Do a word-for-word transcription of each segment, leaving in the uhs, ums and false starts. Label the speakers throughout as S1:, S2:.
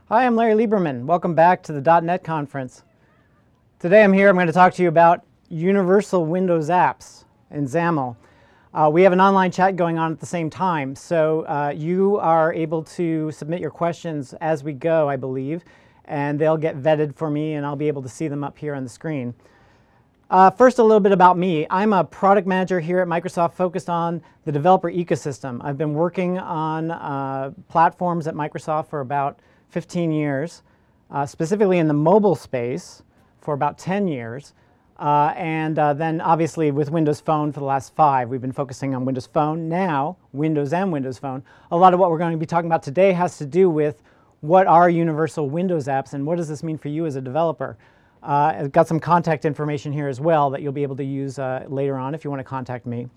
S1: Hi, I'm Larry Lieberman. Welcome back to the dot net conference. Today I'm here, I'm going to talk to you about Universal Windows Apps in XAML. Uh, we have an online chat going on at the same time, so uh, you are able to submit your questions as we go, I believe, and they'll get vetted for me and I'll be able to see them up here on the screen. Uh, first, a little bit about me. I'm a product manager here at Microsoft focused on the developer ecosystem. I've been working on uh, platforms at Microsoft for about fifteen years, uh, specifically in the mobile space for about ten years, uh, and uh, then obviously with Windows Phone for the last five. We've been focusing on Windows Phone, now Windows and Windows Phone. A lot of what we're going to be talking about today has to do with what are universal Windows apps and what does this mean for you as a developer. Uh, I've got some contact information here as well that you'll be able to use uh, later on if you want to contact me.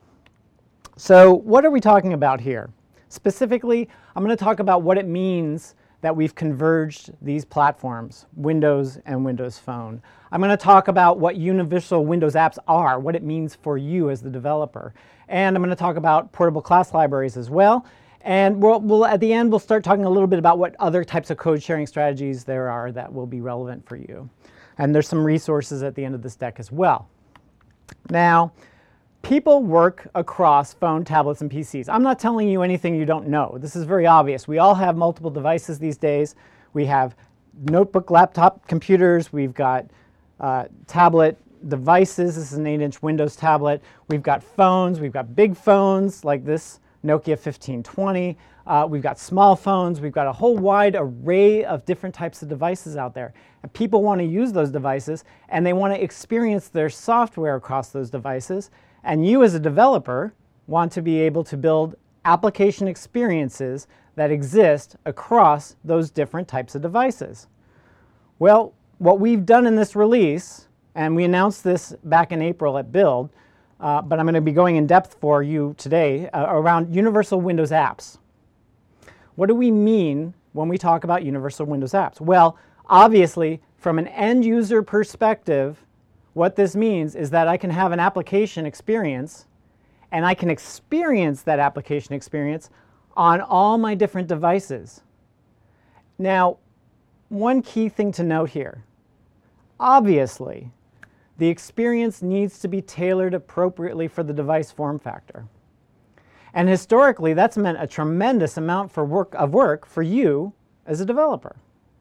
S1: So what are we talking about here? Specifically, I'm going to talk about what it means that we've converged these platforms, Windows and Windows Phone. I'm going to talk about what universal Windows apps are, what it means for you as the developer. And I'm going to talk about portable class libraries as well. And we'll, we'll, at the end, we'll start talking a little bit about what other types of code sharing strategies there are that will be relevant for you. And there's some resources at the end of this deck as well. Now, people work across phone, tablets, and P Cs. I'm not telling you anything you don't know. This is very obvious. We all have multiple devices these days. We have notebook, laptop computers. We've got uh, tablet devices. This is an eight inch Windows tablet. We've got phones. We've got big phones like this Nokia fifteen twenty. Uh, we've got small phones. We've got a whole wide array of different types of devices out there. And people want to use those devices, and they want to experience their software across those devices. And you as a developer want to be able to build application experiences that exist across those different types of devices. Well, what we've done in this release, and we announced this back in April at Build, uh, but I'm going to be going in depth for you today uh, around Universal Windows Apps. What do we mean when we talk about Universal Windows Apps? Well, obviously, from an end user perspective, what this means is that I can have an application experience and I can experience that application experience on all my different devices. Now, one key thing to note here, obviously, the experience needs to be tailored appropriately for the device form factor. And historically, that's meant a tremendous amount for work, of work for you as a developer.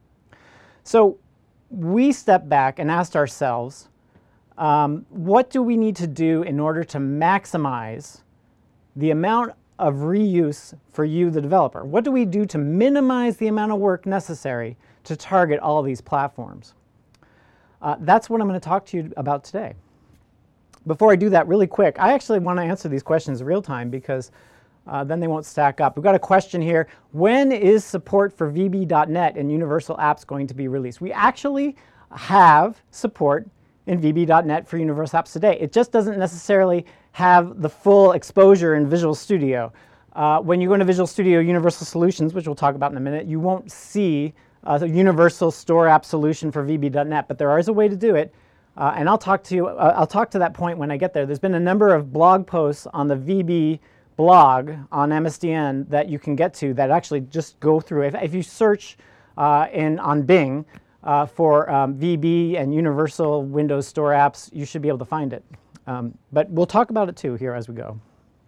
S1: So we stepped back and asked ourselves, um, what do we need to do in order to maximize the amount of reuse for you, the developer? What do we do to minimize the amount of work necessary to target all of these platforms? Uh, that's what I'm going to talk to you about today. Before I do that, really quick, I actually want to answer these questions real time because uh, then they won't stack up. We've got a question here. When is support for V B dot net and Universal Apps going to be released? We actually have support in V B dot net for Universal Apps today. It just doesn't necessarily have the full exposure in Visual Studio. Uh, when you go into Visual Studio Universal Solutions, which we'll talk about in a minute, you won't see uh, the Universal Store App solution for V B dot net, but there is a way to do it. Uh, and I'll talk to you, uh, I'll talk to that point when I get there. There's been a number of blog posts on the V B blog on M S D N that you can get to that actually just go through. If, if you search uh, in, on Bing uh, for um, V B and Universal Windows Store Apps, you should be able to find it. Um, but we'll talk about it too here as we go.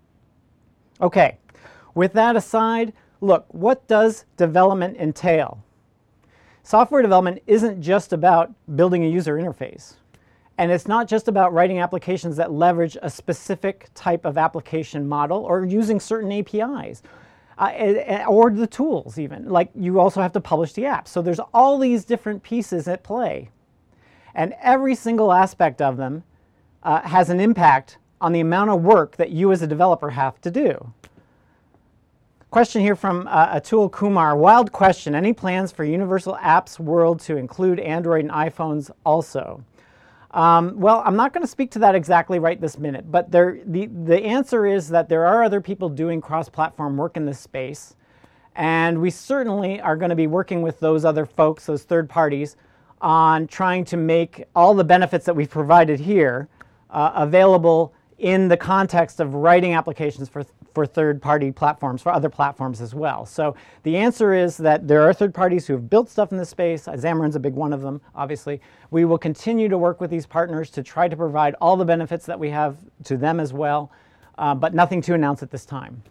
S1: Okay, with that aside, look, what does development entail? Software development isn't just about building a user interface. And it's not just about writing applications that leverage a specific type of application model or using certain A P Is uh, or the tools even. Like you also have to publish the app. So there's all these different pieces at play. And every single aspect of them uh, has an impact on the amount of work that you as a developer have to do. Question here from uh, Atul Kumar. Wild question. Any plans for Universal Apps World to include Android and iPhones also? Um, well, I'm not going to speak to that exactly right this minute, but there, the, the answer is that there are other people doing cross-platform work in this space, and we certainly are going to be working with those other folks, those third parties, on trying to make all the benefits that we've provided here uh, available in the context of writing applications for, for third-party platforms, for other platforms as well. So the answer is that there are third parties who have built stuff in this space. Xamarin's a big one of them, obviously. We will continue to work with these partners to try to provide all the benefits that we have to them as well, uh, but nothing to announce at this time.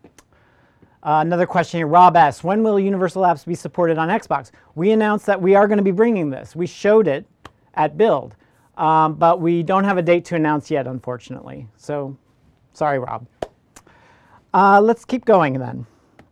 S1: Uh, another question here, Rob S. When will Universal Apps be supported on Xbox? We announced that we are going to be bringing this. We showed it at Build, um, but we don't have a date to announce yet, unfortunately. So, sorry, Rob. Uh, let's keep going then.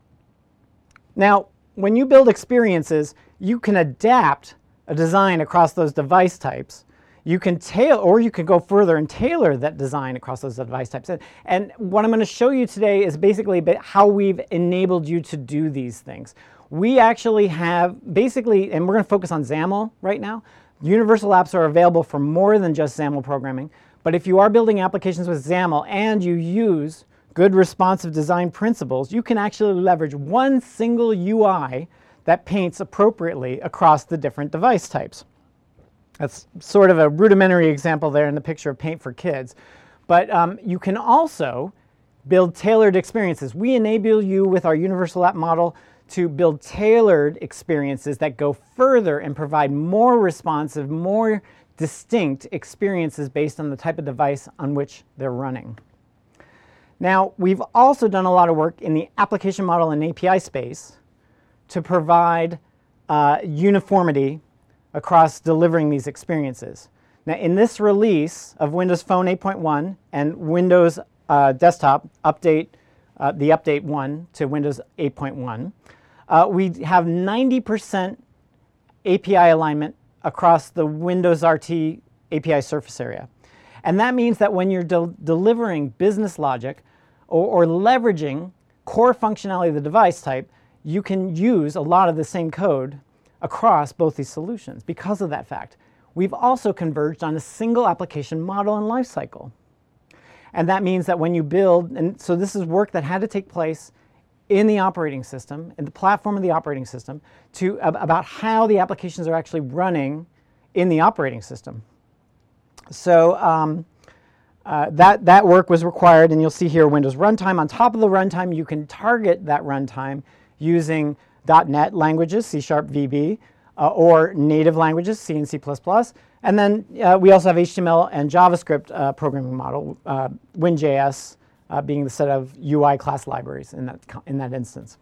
S1: Now, when you build experiences, you can adapt a design across those device types. You can tailor, or you can go further and tailor that design across those device types. And, and what I'm going to show you today is basically how we've enabled you to do these things. We actually have basically, and we're going to focus on XAML right now. Universal apps are available for more than just XAML programming. But if you are building applications with XAML and you use good responsive design principles, you can actually leverage one single U I that paints appropriately across the different device types. That's sort of a rudimentary example there in the picture of Paint for Kids. But um, you can also build tailored experiences. We enable you with our Universal App model to build tailored experiences that go further and provide more responsive, more distinct experiences based on the type of device on which they're running. Now, we've also done a lot of work in the application model and A P I space to provide uh, uniformity across delivering these experiences. Now, in this release of Windows Phone eight point one and Windows uh, Desktop update, uh, the update one to Windows eight point one, uh, we have ninety percent A P I alignment across the Windows R T A P I surface area. And that means that when you're de delivering business logic or, or leveraging core functionality of the device type, you can use a lot of the same code across both these solutions because of that fact. We've also converged on a single application model and lifecycle. And that means that when you build, and so this is work that had to take place in the operating system, in the platform of the operating system, to about how the applications are actually running in the operating system. So um, uh, that, that work was required, and you'll see here Windows Runtime. On top of the runtime, you can target that runtime using dot net languages, C Sharp, V B, uh, or native languages, C and C plus plus. And then uh, we also have H T M L and JavaScript uh, programming model, uh, WinJS uh, being the set of U I class libraries in that, in that instance.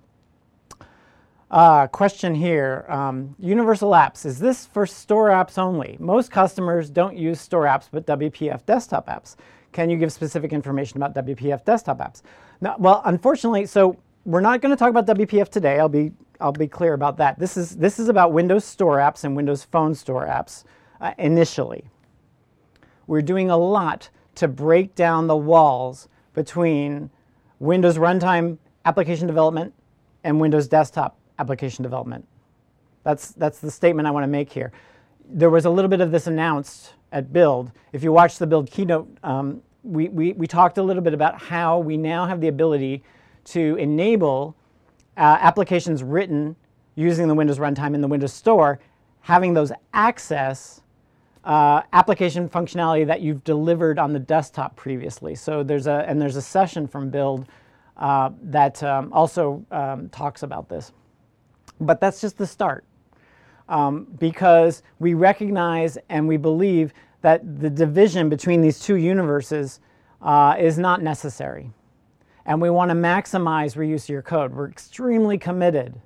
S1: Uh, question here, um, Universal Apps, is this for store apps only? Most customers don't use store apps but W P F desktop apps. Can you give specific information about W P F desktop apps? No, well, unfortunately, so we're not going to talk about W P F today. I'll be, I'll be clear about that. This is, this is about Windows Store apps and Windows Phone Store apps uh, initially. We're doing a lot to break down the walls between Windows Runtime application development and Windows Desktop application development. That's, that's the statement I want to make here. There was a little bit of this announced at Build. If you watch the Build keynote, um, we, we, we talked a little bit about how we now have the ability to enable uh, applications written using the Windows Runtime in the Windows Store, having those access uh, application functionality that you've delivered on the desktop previously. So there's a, and there's a session from Build uh, that um, also um, talks about this. But that's just the start, um, because we recognize and we believe that the division between these two universes uh, is not necessary. And we want to maximize reuse of your code. We're extremely committed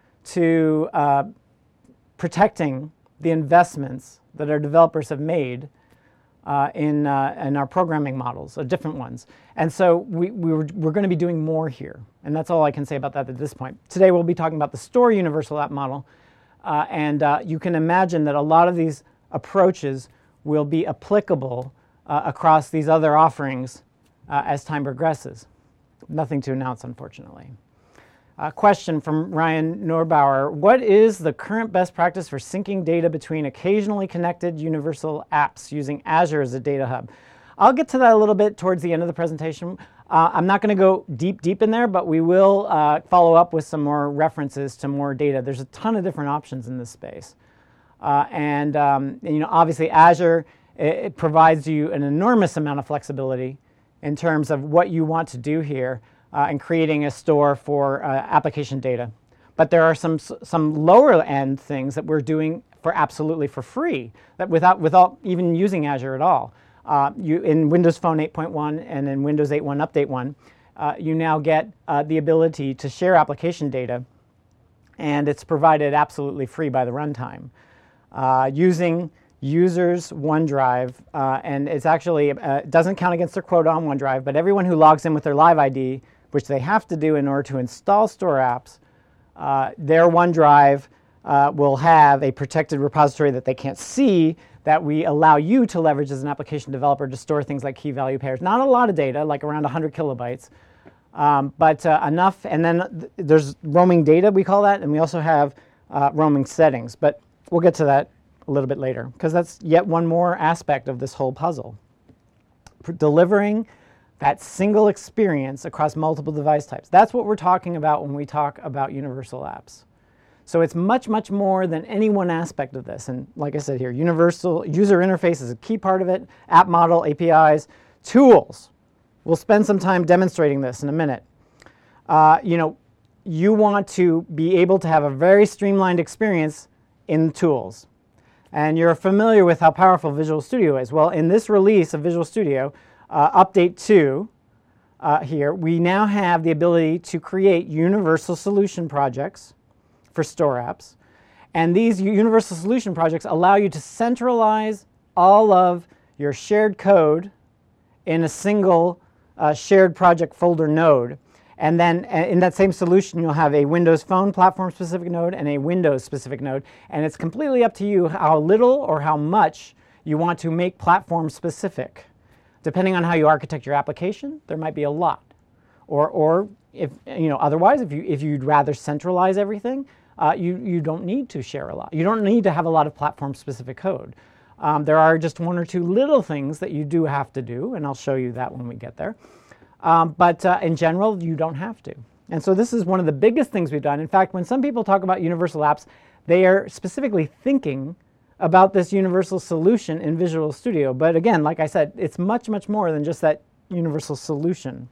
S1: to uh, protecting the investments that our developers have made uh, in, uh, in our programming models, uh, different ones. And so we, we were, we're going to be doing more here. And that's all I can say about that at this point. Today we'll be talking about the Store Universal App model. Uh, and uh, you can imagine that a lot of these approaches will be applicable uh, across these other offerings uh, as time progresses. Nothing to announce, unfortunately. A question from Ryan Norbauer. What is the current best practice for syncing data between occasionally connected universal apps using Azure as a data hub? I'll get to that a little bit towards the end of the presentation. Uh, I'm not going to go deep, deep in there, but we will uh, follow up with some more references to more data. There's a ton of different options in this space. Uh, and, um, and, you know, obviously Azure, it, it provides you an enormous amount of flexibility in terms of what you want to do here uh, in creating a store for uh, application data. But there are some, some lower end things that we're doing for absolutely for free, that without, without even using Azure at all. Uh, you, in Windows Phone eight point one and in Windows eight point one Update one, uh, you now get uh, the ability to share application data, and it's provided absolutely free by the runtime. Uh, using users OneDrive, uh, and it's actually, uh, it doesn't count against their quota on OneDrive, but everyone who logs in with their Live I D, which they have to do in order to install Store Apps, uh, their OneDrive uh, will have a protected repository that they can't see, that we allow you to leverage as an application developer to store things like key value pairs. Not a lot of data, like around one hundred kilobytes, um, but uh, enough. And then th there's roaming data, we call that, and we also have uh, roaming settings. But we'll get to that a little bit later, because that's yet one more aspect of this whole puzzle. For delivering that single experience across multiple device types. That's what we're talking about when we talk about universal apps. So it's much, much more than any one aspect of this. And like I said here, universal user interface is a key part of it, app model, A P Is, tools. We'll spend some time demonstrating this in a minute. Uh, you know, you want to be able to have a very streamlined experience in tools. And you're familiar with how powerful Visual Studio is. Well, in this release of Visual Studio, uh, Update two, uh, here, we now have the ability to create universal solution projects for Store Apps. And these universal solution projects allow you to centralize all of your shared code in a single uh, shared project folder node. And then uh, in that same solution, you'll have a Windows Phone platform-specific node and a Windows-specific node. And it's completely up to you how little or how much you want to make platform-specific. Depending on how you architect your application, there might be a lot. Or, or if, you know, otherwise, if, you, if you'd rather centralize everything, uh, you, you don't need to share a lot. You don't need to have a lot of platform-specific code. Um, there are just one or two little things that you do have to do, and I'll show you that when we get there. Um, but uh, in general, you don't have to. And so this is one of the biggest things we've done. In fact, when some people talk about universal apps, they are specifically thinking about this universal solution in Visual Studio. But again, like I said, it's much, much more than just that universal solution.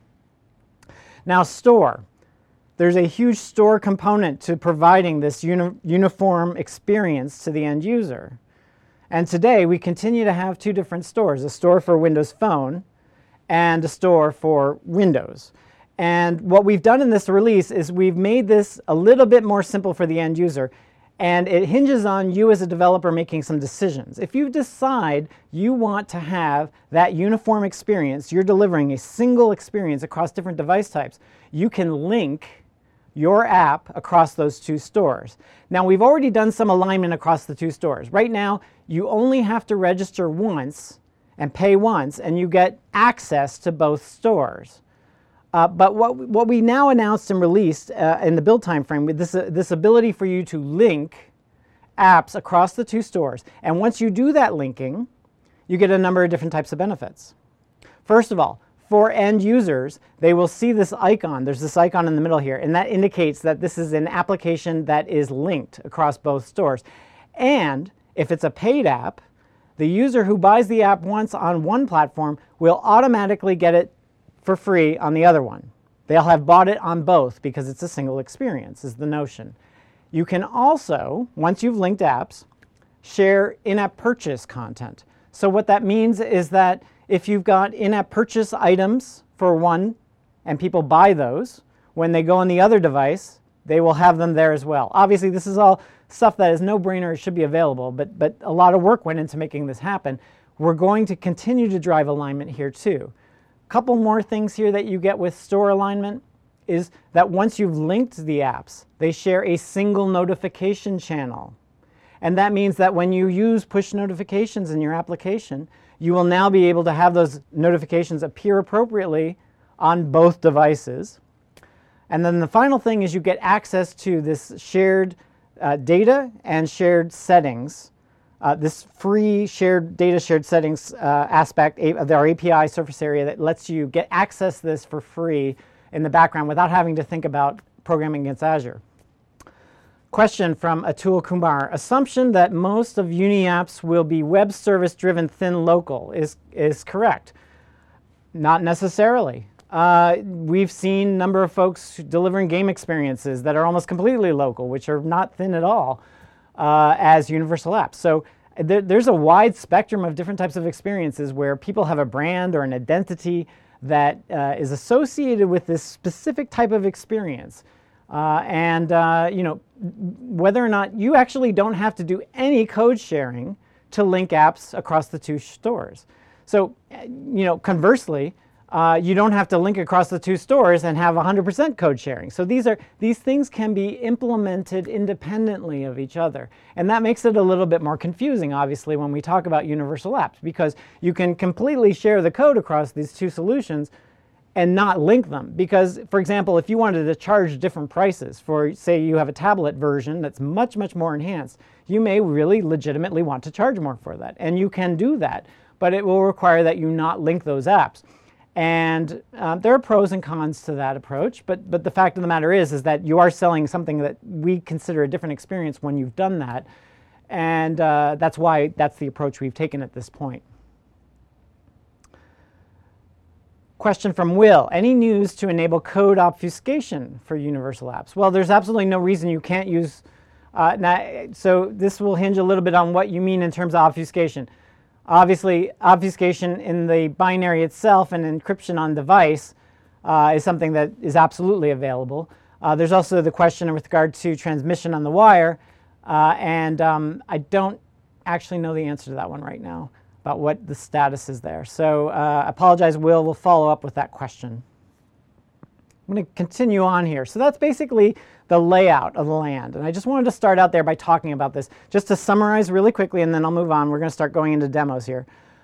S1: Now, store. There's a huge store component to providing this uni uniform experience to the end user. And today, we continue to have two different stores, a store for Windows Phone and a store for Windows. And what we've done in this release is we've made this a little bit more simple for the end user, and it hinges on you as a developer making some decisions. If you decide you want to have that uniform experience, you're delivering a single experience across different device types, you can link your app across those two stores. Now, we've already done some alignment across the two stores. Right now, you only have to register once and pay once, and you get access to both stores. Uh, but what, what we now announced and released uh, in the build time frame, with this, uh, this ability for you to link apps across the two stores. And once you do that linking, you get a number of different types of benefits. First of all, for end users, they will see this icon. There's this icon in the middle here, and that indicates that this is an application that is linked across both stores. And if it's a paid app, the user who buys the app once on one platform will automatically get it for free on the other one. They'll have bought it on both because it's a single experience, is the notion. You can also, once you've linked apps, share in-app purchase content. So what that means is that if you've got in-app purchase items for one and people buy those, when they go on the other device, they will have them there as well. Obviously, this is all stuff that is no-brainer, it should be available, but, but a lot of work went into making this happen. We're going to continue to drive alignment here too. A couple more things here that you get with store alignment is that once you've linked the apps, they share a single notification channel. And that means that when you use push notifications in your application, you will now be able to have those notifications appear appropriately on both devices. And then the final thing is you get access to this shared uh, data and shared settings. Uh, this free shared data shared settings uh, aspect of our A P I surface area that lets you get access to this for free in the background without having to think about programming against Azure. Question from Atul Kumar. Assumption that most of Uni apps will be web service driven thin local is, is correct. Not necessarily. Uh, we've seen a number of folks delivering game experiences that are almost completely local, which are not thin at all, uh, as universal apps. So there, there's a wide spectrum of different types of experiences where people have a brand or an identity that uh, is associated with this specific type of experience. Uh, and uh, you know, whether or not you actually don't have to do any code sharing to link apps across the two stores. So, you know, conversely, uh, you don't have to link across the two stores and have one hundred percent code sharing. So these are these things can be implemented independently of each other, and that makes it a little bit more confusing, obviously, when we talk about universal apps, because you can completely share the code across these two solutions and not link them. Because, for example, if you wanted to charge different prices for, say, you have a tablet version that's much, much more enhanced, you may really legitimately want to charge more for that, and you can do that, but it will require that you not link those apps. And uh, there are pros and cons to that approach, but, but the fact of the matter is, is that you are selling something that we consider a different experience when you've done that, and uh, that's why that's the approach we've taken at this point. Question from Will. Any news to enable code obfuscation for universal apps? Well, there's absolutely no reason you can't use, uh, now, so this will hinge a little bit on what you mean in terms of obfuscation. Obviously, obfuscation in the binary itself and encryption on device uh, is something that is absolutely available. Uh, there's also the question with regard to transmission on the wire, uh, and um, I don't actually know the answer to that one right now, about what the status is there. So uh, I apologize, Will, we'll follow up with that question. I'm going to continue on here. So that's basically the layout of the land. And I just wanted to start out there by talking about this, just to summarize really quickly, and then I'll move on. We're going to start going into demos here.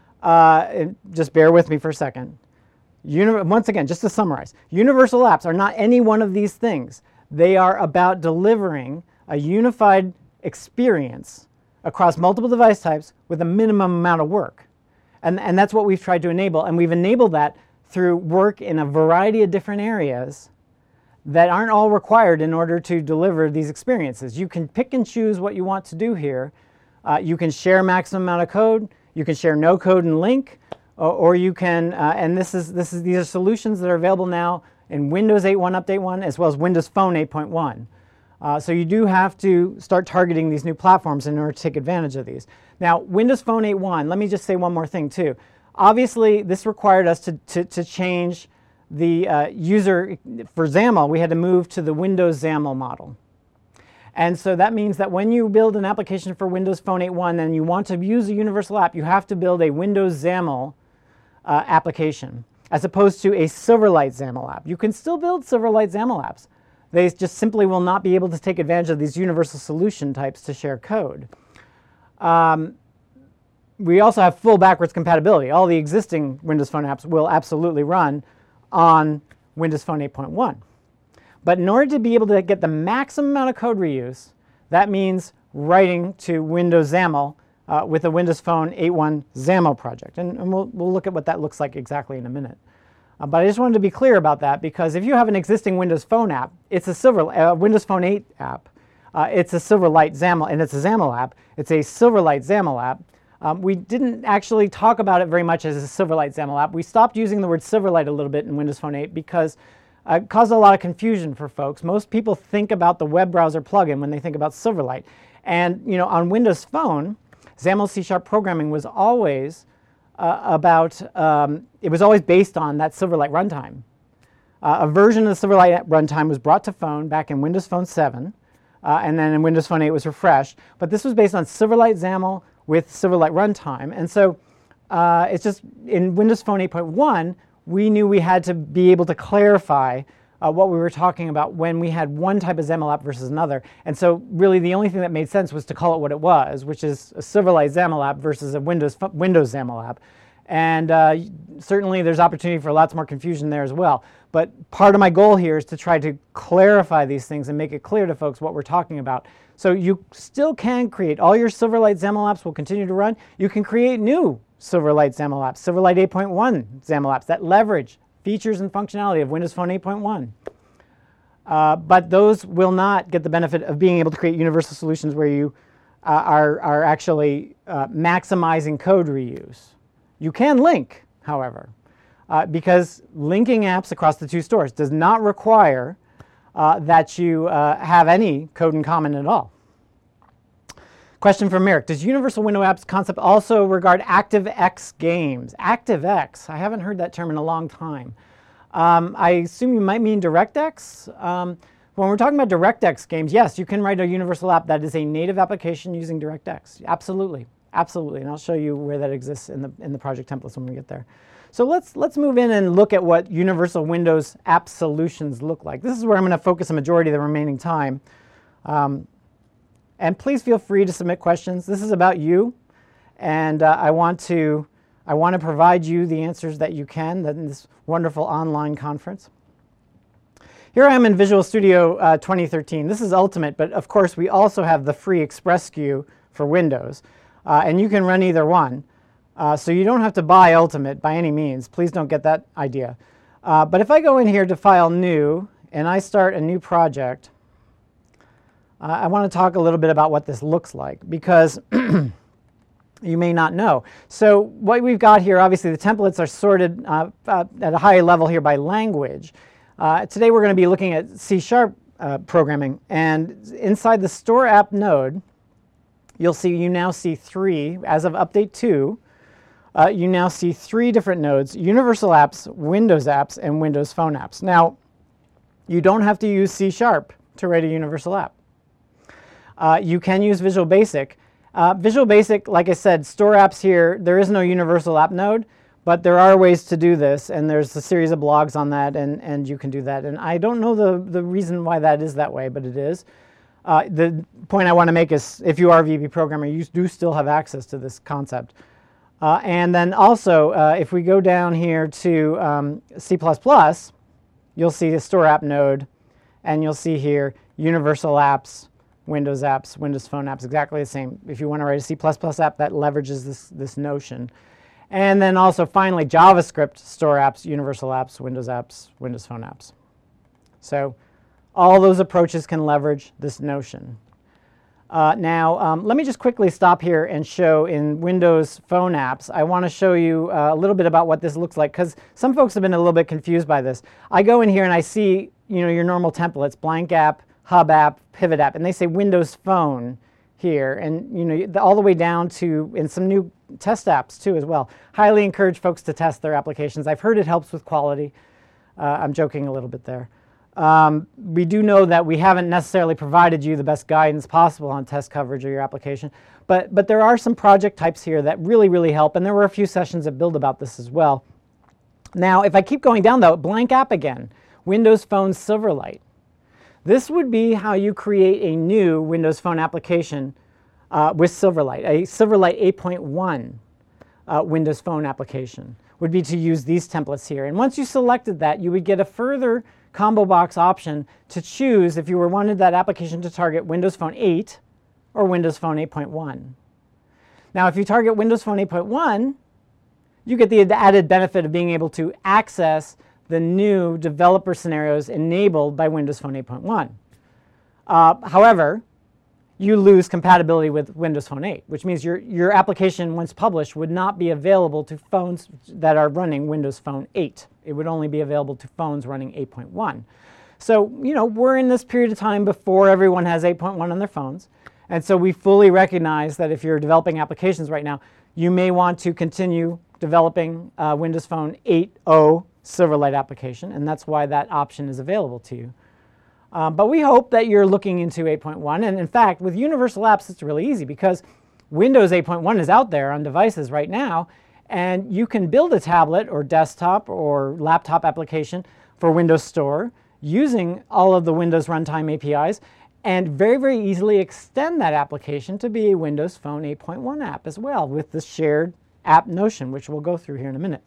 S1: Uh, just bear with me for a second. Uni- once again, just to summarize, universal apps are not any one of these things. They are about delivering a unified experience across multiple device types with a minimum amount of work. And, and that's what we've tried to enable. And we've enabled that through work in a variety of different areas that aren't all required in order to deliver these experiences. You can pick and choose what you want to do here. Uh, you can share maximum amount of code. You can share no code and link, or, or you can, uh, and this is, this is, these are solutions that are available now in Windows eight point one Update one as well as Windows Phone eight point one. Uh, so you do have to start targeting these new platforms in order to take advantage of these. Now, Windows Phone eight point one, let me just say one more thing too. Obviously, this required us to, to, to change the uh, user, for XAML, we had to move to the Windows XAML model. And so that means that when you build an application for Windows Phone eight point one and you want to use a universal app, you have to build a Windows XAML uh, application, as opposed to a Silverlight XAML app. You can still build Silverlight XAML apps. They just simply will not be able to take advantage of these universal solution types to share code. Um, we also have full backwards compatibility. All the existing Windows Phone apps will absolutely run on Windows Phone eight point one. But in order to be able to get the maximum amount of code reuse, that means writing to Windows XAML uh, with a Windows Phone eight point one XAML project. And, and we'll, we'll look at what that looks like exactly in a minute. Uh, but I just wanted to be clear about that, because if you have an existing Windows Phone app, it's a Silver, uh, Windows Phone eight app, uh, it's a Silverlight XAML, and it's a XAML app. It's a Silverlight XAML app. Um, we didn't actually talk about it very much as a Silverlight XAML app. We stopped using the word Silverlight a little bit in Windows Phone eight because uh, it caused a lot of confusion for folks. Most people think about the web browser plugin when they think about Silverlight. And you know, on Windows Phone, XAML C Sharp programming was always uh, about, um, it was always based on that Silverlight runtime. Uh, a version of the Silverlight runtime was brought to Phone back in Windows Phone seven, uh, and then in Windows Phone eight was refreshed. But this was based on Silverlight XAML with Silverlight runtime. And so uh, it's just, in Windows Phone eight point one, we knew we had to be able to clarify uh, what we were talking about when we had one type of XAML app versus another. And so really the only thing that made sense was to call it what it was, which is a Silverlight XAML app versus a Windows, Windows XAML app. And uh, certainly there's opportunity for lots more confusion there as well. But part of my goal here is to try to clarify these things and make it clear to folks what we're talking about. So you still can create, all your Silverlight XAML apps will continue to run. You can create new Silverlight XAML apps, Silverlight eight point one XAML apps that leverage features and functionality of Windows Phone eight point one. Uh, but those will not get the benefit of being able to create universal solutions where you uh, are, are actually uh, maximizing code reuse. You can link, however. Uh, uh, because linking apps across the two stores does not require uh, that you uh, have any code in common at all. Question from Merrick. Does Universal Window Apps concept also regard ActiveX games? ActiveX, I haven't heard that term in a long time. Um, I assume you might mean DirectX. Um, when we're talking about DirectX games, yes, you can write a universal app that is a native application using DirectX. Absolutely, absolutely, and I'll show you where that exists in the in the project templates when we get there. So let's let's move in and look at what Universal Windows App Solutions look like. This is where I'm going to focus a majority of the remaining time. Um, and please feel free to submit questions. This is about you, and uh, I want to. I want to provide you the answers that you can in this wonderful online conference. Here I am in Visual Studio uh, twenty thirteen. This is Ultimate, but of course we also have the free Express S K U for Windows, uh, and you can run either one. Uh, so you don't have to buy Ultimate by any means. Please don't get that idea. Uh, but if I go in here to File New, and I start a new project, uh, I want to talk a little bit about what this looks like, because you may not know. So what we've got here, obviously the templates are sorted uh, uh, at a high level here by language. Uh, today we're going to be looking at C sharp uh, programming, and inside the Store App node, you'll see you now see three, as of update two, uh, you now see three different nodes: Universal Apps, Windows Apps, and Windows Phone Apps. Now, you don't have to use C sharp to write a universal app. Uh, you can use Visual Basic. Uh, Visual Basic, like I said, Store Apps here, there is no universal app node, but there are ways to do this, and there's a series of blogs on that, and, and you can do that. And I don't know the, the reason why that is that way, but it is. Uh, the point I want to make is, if you are a V B programmer, you do still have access to this concept. Uh, and then also, uh, if we go down here to um, C plus plus, you'll see the Store App node, and you'll see here Universal Apps, Windows Apps, Windows Phone Apps, exactly the same. If you want to write a C plus plus app, that leverages this, this notion. And then also finally JavaScript, Store Apps, Universal Apps, Windows Apps, Windows Phone Apps. So all those approaches can leverage this notion. Uh, now um, let me just quickly stop here and show in Windows Phone Apps. I want to show you uh, a little bit about what this looks like, because some folks have been a little bit confused by this. I go in here and I see, you know, your normal templates: blank app, hub app, pivot app, and they say Windows Phone here, and you know, all the way down to, in some new test apps too as well. Highly encourage folks to test their applications. I've heard it helps with quality. Uh, I'm joking a little bit there. Um, we do know that we haven't necessarily provided you the best guidance possible on test coverage of your application, but, but there are some project types here that really, really help, and there were a few sessions that build about this as well. Now, if I keep going down though, blank app again, Windows Phone Silverlight. This would be how you create a new Windows Phone application uh, with Silverlight. A Silverlight eight point one uh, Windows Phone application would be to use these templates here. And once you selected that, you would get a further combo box option to choose if you were wanted that application to target Windows Phone eight or Windows Phone eight point one. Now, if you target Windows Phone eight point one, you get the added benefit of being able to access the new developer scenarios enabled by Windows Phone eight point one. Uh, however, you lose compatibility with Windows Phone eight, which means your, your application, once published, would not be available to phones that are running Windows Phone eight. It would only be available to phones running eight point one. So, you know, we're in this period of time before everyone has eight point one on their phones, and so we fully recognize that if you're developing applications right now, you may want to continue developing uh, Windows Phone eight point oh Silverlight application, and that's why that option is available to you. Um, but we hope that you're looking into eight point one, and in fact, with Universal Apps, it's really easy because Windows eight point one is out there on devices right now, and you can build a tablet or desktop or laptop application for Windows Store using all of the Windows Runtime A P Is, and very, very easily extend that application to be a Windows Phone eight point one app as well with the shared app notion, which we'll go through here in a minute.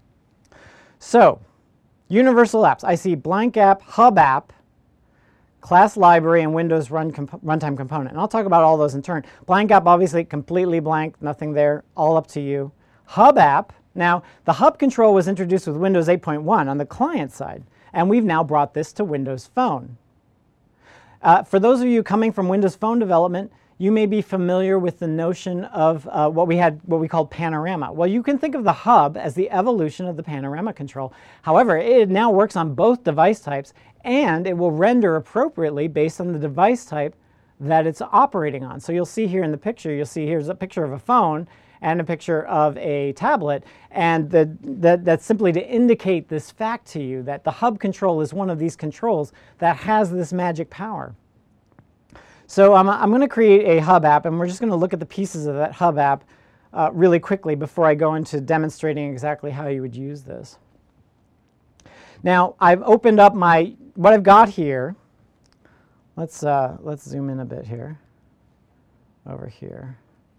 S1: So, Universal Apps. I see blank app, hub app, class library, and Windows run comp runtime component. And I'll talk about all those in turn. Blank app, obviously, completely blank, nothing there, all up to you. Hub app. Now, the hub control was introduced with Windows eight point one on the client side, and we've now brought this to Windows Phone. Uh, for those of you coming from Windows Phone development, you may be familiar with the notion of uh, what we had, what we called panorama. Well, you can think of the hub as the evolution of the panorama control. However, it now works on both device types, and it will render appropriately based on the device type that it's operating on. So you'll see here in the picture, you'll see here's a picture of a phone and a picture of a tablet, and the, the, that's simply to indicate this fact to you that the hub control is one of these controls that has this magic power. So um, I'm going to create a hub app, and we're just going to look at the pieces of that hub app uh, really quickly before I go into demonstrating exactly how you would use this. Now, I've opened up my, what I've got here, let's, uh, let's zoom in a bit here, over here,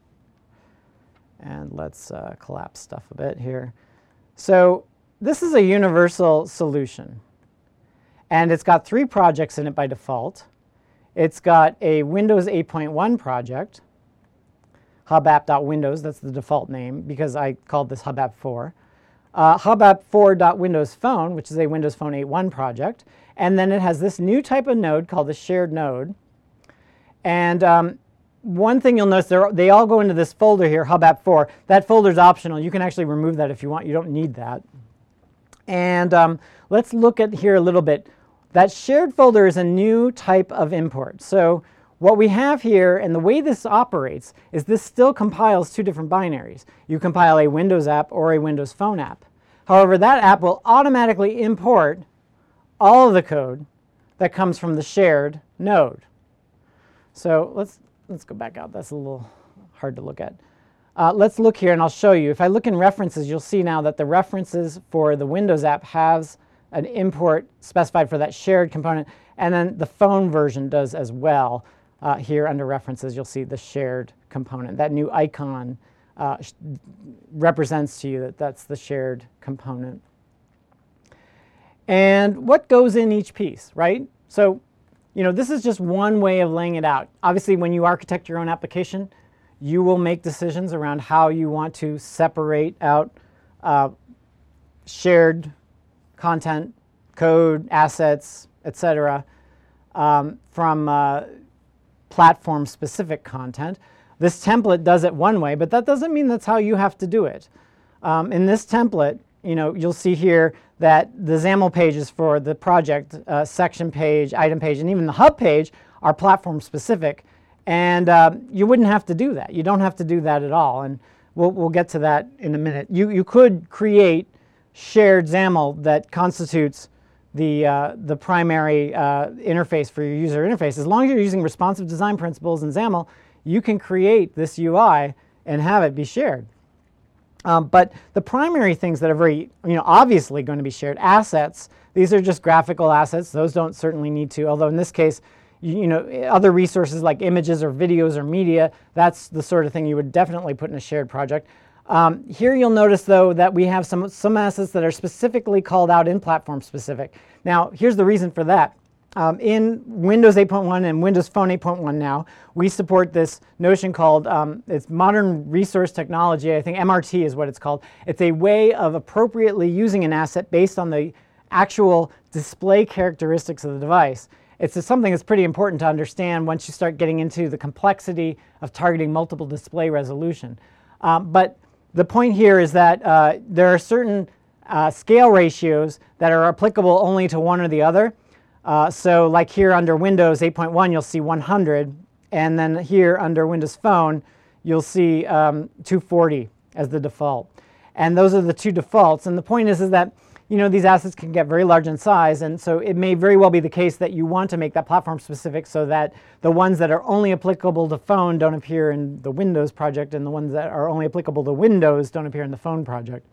S1: and let's uh, collapse stuff a bit here. So this is a universal solution, and it's got three projects in it by default. It's got a Windows eight point one project, hubapp.windows, that's the default name because I called this hubapp four. Uh, hubapp four.windows phone, which is a Windows Phone eight point one project. And then it has this new type of node called the shared node. And um, one thing you'll notice, they all go into this folder here, hubapp four. That folder is optional. You can actually remove that if you want. You don't need that. And um, let's look at here a little bit. That shared folder is a new type of import. So what we have here, and the way this operates, is this still compiles two different binaries. You compile a Windows app or a Windows Phone app. However, that app will automatically import all of the code that comes from the shared node. So let's, let's go back out. That's a little hard to look at. Uh, let's look here, and I'll show you. If I look in references, you'll see now that the references for the Windows app has an import specified for that shared component, and then the phone version does as well. Uh, here under references, you'll see the shared component. That new icon uh, represents to you that that's the shared component. And what goes in each piece, right? So, you know, this is just one way of laying it out. Obviously, when you architect your own application, you will make decisions around how you want to separate out uh, shared content, code, assets, et cetera, um, from uh, platform-specific content. This template does it one way, but that doesn't mean that's how you have to do it. Um, in this template, you know, you'll see here that the XAML pages for the project, uh, section page, item page, and even the hub page are platform-specific, and uh, you wouldn't have to do that. You don't have to do that at all, and we'll, we'll get to that in a minute. You, you could create shared XAML that constitutes the, uh, the primary uh, interface for your user interface. As long as you're using responsive design principles in XAML, you can create this U I and have it be shared. Um, but the primary things that are very, you know, obviously going to be shared, assets, these are just graphical assets. Those don't certainly need to, although in this case, you, you know, other resources like images or videos or media, that's the sort of thing you would definitely put in a shared project. Um, here you'll notice, though, that we have some, some assets that are specifically called out in platform specific. Now, here's the reason for that. Um, in Windows eight point one and Windows Phone eight point one now, we support this notion called, um, it's Modern Resource Technology, I think M R T is what it's called. It's a way of appropriately using an asset based on the actual display characteristics of the device. It's just something that's pretty important to understand once you start getting into the complexity of targeting multiple display resolution. Um, but the point here is that uh, there are certain uh, scale ratios that are applicable only to one or the other. Uh, so like here under Windows eight point one, you'll see one hundred, and then here under Windows Phone, you'll see um, two forty as the default. And those are the two defaults. And the point is, is that, you know, these assets can get very large in size, and so it may very well be the case that you want to make that platform specific so that the ones that are only applicable to phone don't appear in the Windows project, and the ones that are only applicable to Windows don't appear in the phone project.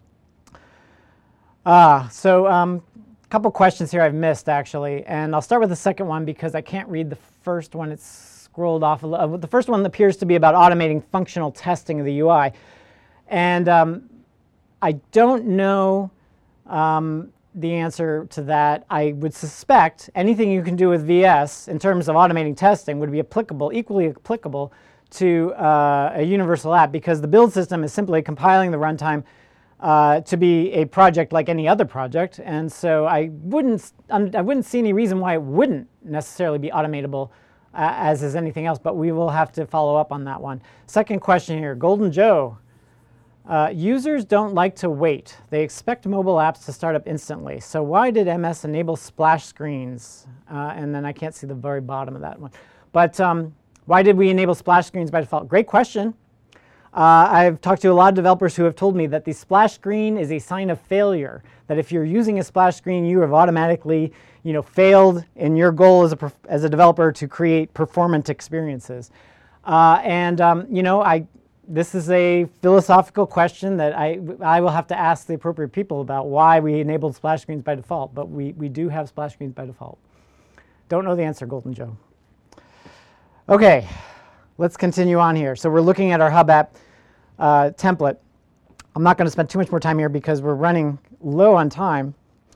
S1: Ah, so um, a couple questions here I've missed, actually, and I'll start with the second one because I can't read the first one. It's scrolled off a little. The first one appears to be about automating functional testing of the U I, and um, I don't know Um, the answer to that. I would suspect anything you can do with V S in terms of automating testing would be applicable, equally applicable to uh, a universal app, because the build system is simply compiling the runtime uh, to be a project like any other project, and so I wouldn't, I wouldn't see any reason why it wouldn't necessarily be automatable uh, as is anything else, but we will have to follow up on that one. Second question here, Golden Joe. Uh, users don't like to wait. They expect mobile apps to start up instantly. So why did M S enable splash screens? Uh, and then I can't see the very bottom of that one. But um, why did we enable splash screens by default? Great question. Uh, I've talked to a lot of developers who have told me that the splash screen is a sign of failure. That if you're using a splash screen, you have automatically, you know, failed in your goal as a as a developer to create performant experiences. Uh, and um, you know, I. This is a philosophical question that I, I will have to ask the appropriate people about why we enabled splash screens by default, but we, we do have splash screens by default. Don't know the answer, Golden Joe. Okay, let's continue on here. So we're looking at our Hub app uh, template. I'm not going to spend too much more time here because we're running low on time,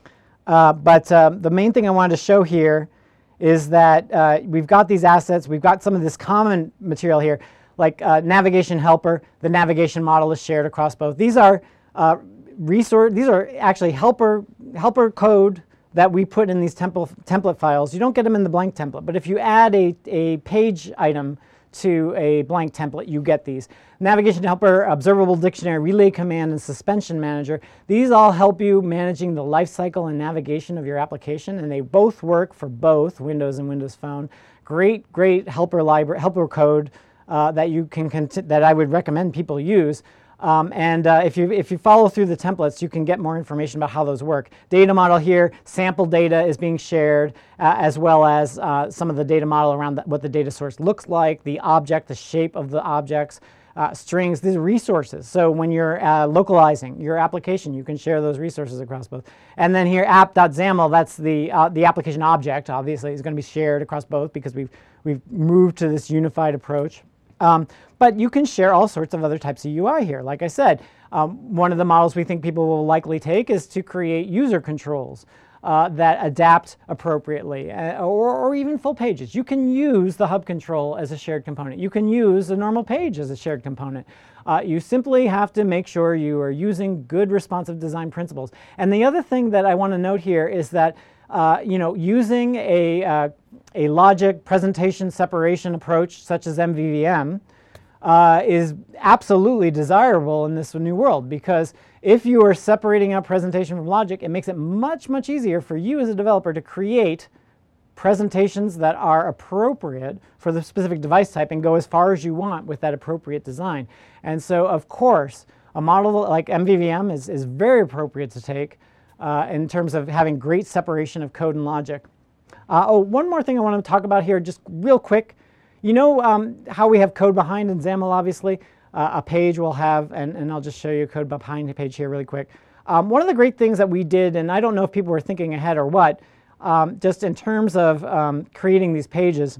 S1: uh, but uh, the main thing I wanted to show here is that uh, we've got these assets, we've got some of this common material here, like uh, navigation helper. The navigation model is shared across both. These are uh, resource. These are actually helper helper code that we put in these template template files. You don't get them in the blank template, but if you add a a page item to a blank template, you get these. Navigation helper, observable dictionary, relay command, and suspension manager. These all help you managing the life cycle and navigation of your application, and they both work for both Windows and Windows Phone. Great, great helper library, helper code. Uh, that you can that I would recommend people use, um, and uh, if you if you follow through the templates, you can get more information about how those work. Data model here, sample data is being shared, uh, as well as uh, some of the data model around the, what the data source looks like, the object, the shape of the objects, uh, strings. These are resources. So when you're uh, localizing your application, you can share those resources across both. And then here, app.xaml, that's the uh, the application object. Obviously, is going to be shared across both because we've we've moved to this unified approach. Um, but you can share all sorts of other types of U I here. Like I said, um, one of the models we think people will likely take is to create user controls uh, that adapt appropriately, uh, or, or even full pages. You can use the hub control as a shared component. You can use a normal page as a shared component. Uh, you simply have to make sure you are using good responsive design principles. And the other thing that I want to note here is that uh, you know, using a uh, a logic presentation separation approach such as M V V M uh, is absolutely desirable in this new world, because if you are separating out presentation from logic, it makes it much, much easier for you as a developer to create presentations that are appropriate for the specific device type and go as far as you want with that appropriate design. And so, of course, a model like M V V M is, is very appropriate to take uh, in terms of having great separation of code and logic. Uh, oh, one more thing I want to talk about here, just real quick. You know um, how we have code behind in XAML, obviously? Uh, a page will have, and, and I'll just show you code behind the page here really quick. Um, one of the great things that we did, and I don't know if people were thinking ahead or what, um, just in terms of um, creating these pages,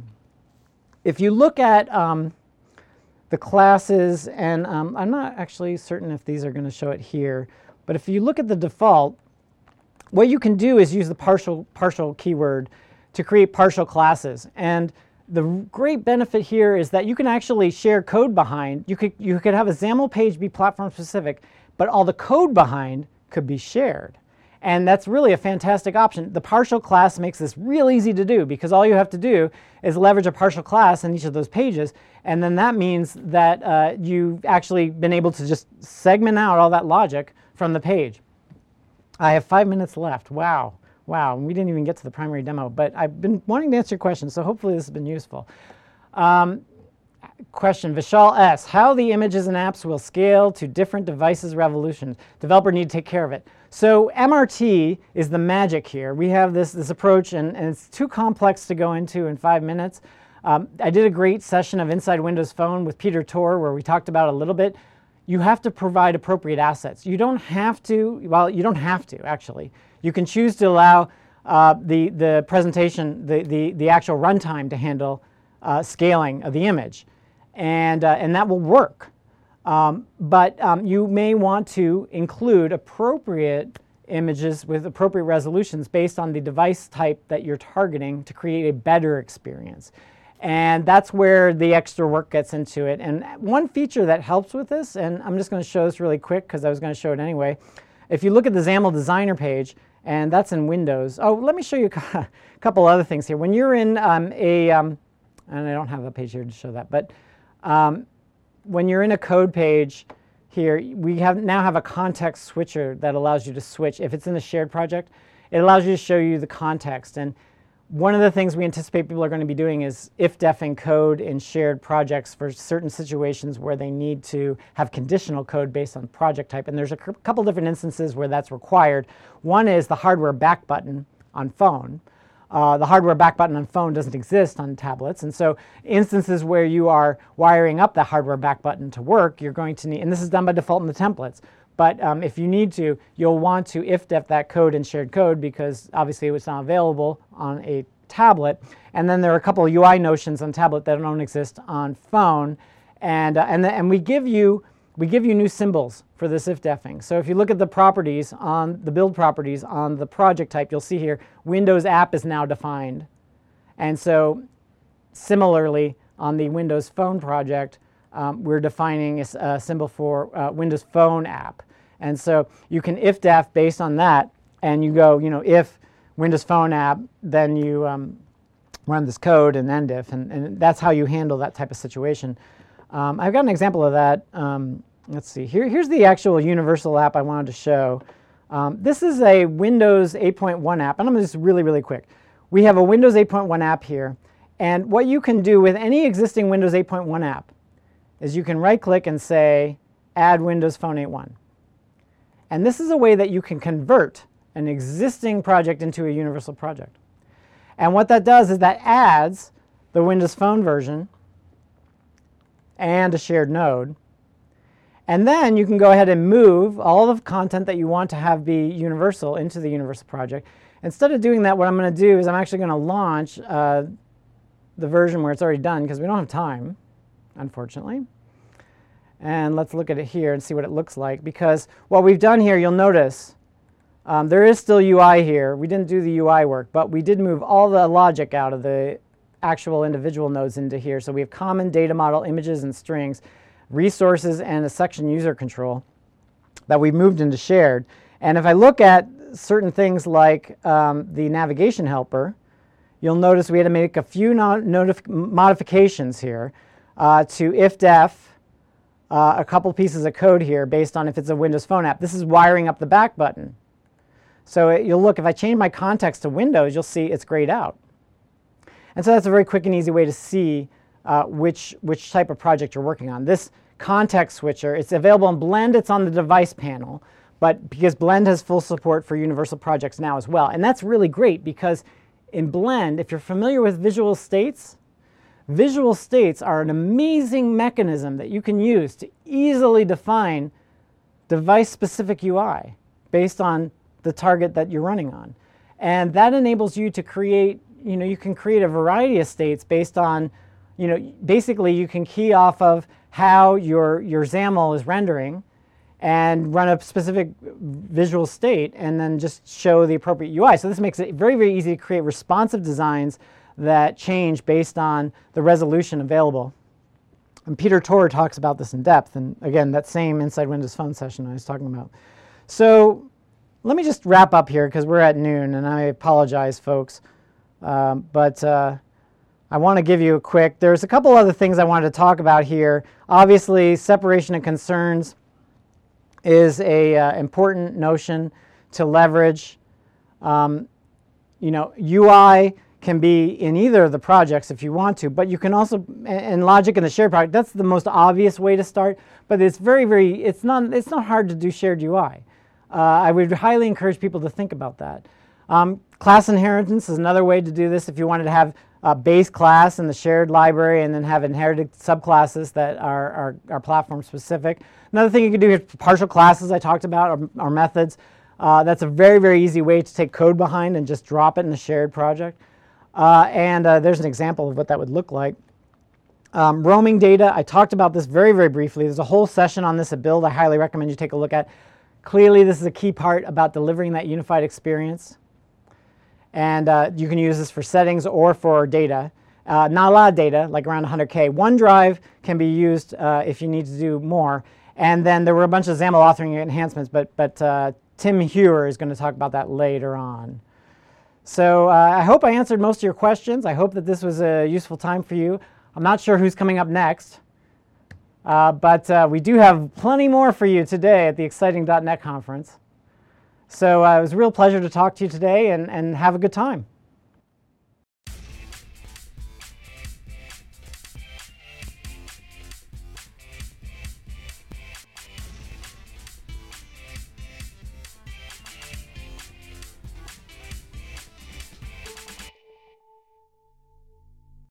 S1: if you look at um, the classes, and um, I'm not actually certain if these are going to show it here, but if you look at the default, what you can do is use the partial, partial keyword to create partial classes. And the great benefit here is that you can actually share code behind. You could, you could have a XAML page be platform specific, but all the code behind could be shared. And that's really a fantastic option. The partial class makes this real easy to do, because all you have to do is leverage a partial class in each of those pages, and then that means that uh, you've actually been able to just segment out all that logic from the page. I have five minutes left. Wow. Wow, we didn't even get to the primary demo, but I've been wanting to answer your questions, so hopefully this has been useful. Um, question, Vishal S. How the images and apps will scale to different devices revolutions. Developer need to take care of it. So M R T is the magic here. We have this, this approach, and, and it's too complex to go into in five minutes. Um, I did a great session of Inside Windows Phone with Peter Torr where we talked about it a little bit. You have to provide appropriate assets. You don't have to, well, you don't have to, actually. You can choose to allow uh, the, the presentation, the, the, the actual runtime to handle uh, scaling of the image, and, uh, and that will work. Um, but um, you may want to include appropriate images with appropriate resolutions based on the device type that you're targeting to create a better experience. And that's where the extra work gets into it. And one feature that helps with this, and I'm just going to show this really quick because I was going to show it anyway. If you look at the XAML designer page, and that's in Windows. Oh, let me show you a couple other things here. When you're in um, a, um, and I don't have a page here to show that, but um, when you're in a code page here, we have now have a context switcher that allows you to switch. If it's in a shared project, it allows you to show you the context. And one of the things we anticipate people are going to be doing is if-defing code in shared projects for certain situations where they need to have conditional code based on project type. And there's a couple different instances where that's required. One is the hardware back button on phone. Uh, the hardware back button on phone doesn't exist on tablets, and so instances where you are wiring up the hardware back button to work, you're going to need, and this is done by default in the templates, but um, if you need to, you'll want to if-def that code in shared code because obviously it's not available on a tablet. And then there are a couple of U I notions on tablet that don't exist on phone, and uh, and the, and we give you we give you new symbols for this if-defing. So if you look at the properties on the build properties on the project type, you'll see here Windows app is now defined. And so similarly on the Windows Phone project, um, we're defining a, a symbol for uh, Windows Phone app. And so you can if-def based on that, and you go, you know, if Windows Phone app, then you um, run this code and end if, and, and that's how you handle that type of situation. Um, I've got an example of that. Um, let's see. Here, here's the actual universal app I wanted to show. Um, this is a Windows eight point one app, and I'm going to just really, really quick. We have a Windows eight point one app here, and what you can do with any existing Windows eight point one app is you can right-click and say, Add Windows Phone eight point one. And this is a way that you can convert an existing project into a universal project. And what that does is that adds the Windows Phone version and a shared node. And then you can go ahead and move all of the content that you want to have be universal into the universal project. Instead of doing that, what I'm going to do is I'm actually going to launch uh, the version where it's already done because we don't have time, unfortunately. And let's look at it here and see what it looks like, because what we've done here, you'll notice um, there is still U I here. We didn't do the U I work, but we did move all the logic out of the actual individual nodes into here. So we have common data model, images and strings, resources, and a section user control that we've moved into shared. And if I look at certain things like um, the navigation helper, you'll notice we had to make a few modifications here uh, to if-def uh, a couple pieces of code here based on if it's a Windows Phone app. This is wiring up the back button. So it, you'll look, if I change my context to Windows, you'll see it's grayed out. And so that's a very quick and easy way to see uh, which, which type of project you're working on. This context switcher, it's available in Blend, it's on the device panel, but because Blend has full support for universal projects now as well. And that's really great because in Blend, if you're familiar with visual states, visual states are an amazing mechanism that you can use to easily define device-specific U I based on the target that you're running on. And that enables you to create, you know, you can create a variety of states based on, you know, basically you can key off of how your, your XAML is rendering and run a specific visual state and then just show the appropriate U I. So this makes it very, very easy to create responsive designs that change based on the resolution available. And Peter Torr talks about this in depth, and again, that same Inside Windows Phone session I was talking about. So let me just wrap up here because we're at noon, and I apologize, folks. Um, but uh, I want to give you a quick, there's a couple other things I wanted to talk about here. Obviously, separation of concerns is a uh, important notion to leverage. Um, you know, U I can be in either of the projects if you want to, but you can also, and logic in the shared project, that's the most obvious way to start, but it's very, very, it's not, it's not hard to do shared U I. Uh, I would highly encourage people to think about that. Um, class inheritance is another way to do this if you wanted to have a base class in the shared library and then have inherited subclasses that are, are, are platform specific. Another thing you can do is partial classes I talked about, or, or methods. Uh, that's a very, very easy way to take code behind and just drop it in the shared project. Uh, and uh, there's an example of what that would look like. Um, roaming data, I talked about this very, very briefly. There's a whole session on this at Build I highly recommend you take a look at. Clearly, this is a key part about delivering that unified experience. And uh, you can use this for settings or for data. Uh, not a lot of data, like around one hundred K. OneDrive can be used uh, if you need to do more. And then there were a bunch of XAML authoring enhancements, but, but uh, Tim Hewer is going to talk about that later on. So uh, I hope I answered most of your questions. I hope that this was a useful time for you. I'm not sure who's coming up next, uh, but uh, we do have plenty more for you today at the exciting dot net conference. So uh, it was a real pleasure to talk to you today, and, and have a good time.